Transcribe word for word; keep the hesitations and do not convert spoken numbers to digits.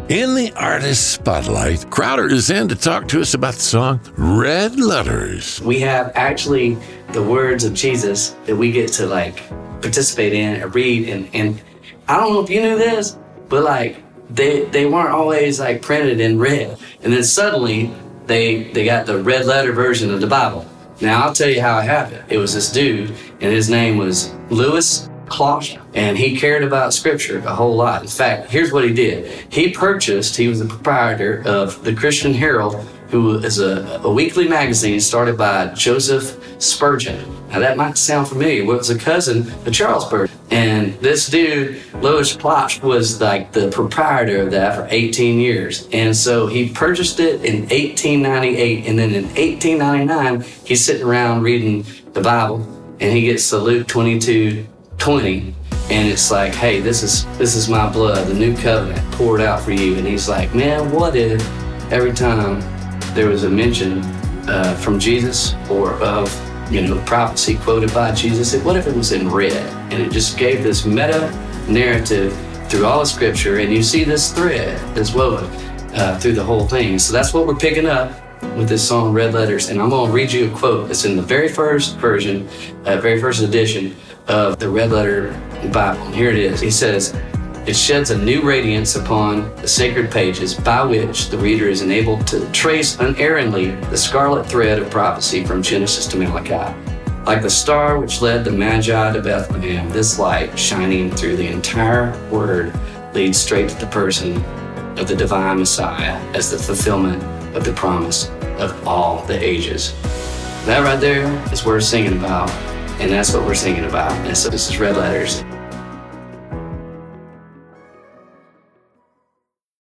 In the Artist Spotlight, Crowder is in to talk to us about the song Red Letters. We have actually the words of Jesus that we get to like participate in and read. And, and I don't know if you knew this, but like they they weren't always like printed in red. And then suddenly they they got the red letter version of the Bible. Now I'll tell you how it happened. It was this dude and his name was Louis Klosch, and he cared about scripture a whole lot. In fact, here's what he did. He purchased, he was the proprietor of the Christian Herald, who is a, a weekly magazine started by Joseph Spurgeon. Now that might sound familiar. Well, it was a cousin of Charles Spurgeon. And this dude, Louis Klosch, was like the proprietor of that for eighteen years. And so he purchased it in eighteen ninety-eight, and then in eighteen ninety-nine, he's sitting around reading the Bible, and he gets to Luke twenty-two twenty, and it's like, hey, this is this is my blood, the new covenant poured out for you. And he's like, man, what if every time there was a mention uh, from Jesus or of, you know, prophecy quoted by Jesus, what if it was in red? And it just gave this meta narrative through all of scripture, and you see this thread that's woven uh, through the whole thing. So that's what we're picking up with this song Red Letters. And I'm going to read you a quote that's in the very first version, uh, very first edition of the Red Letter Bible. And here it is. He says, "It sheds a new radiance upon the sacred pages by which the reader is enabled to trace unerringly the scarlet thread of prophecy from Genesis to Malachi. Like the star which led the Magi to Bethlehem, this light shining through the entire word leads straight to the person of the divine Messiah as the fulfillment of the promise of all the ages." That right there is worth singing about. And that's what we're singing about. And so this is Red Letters.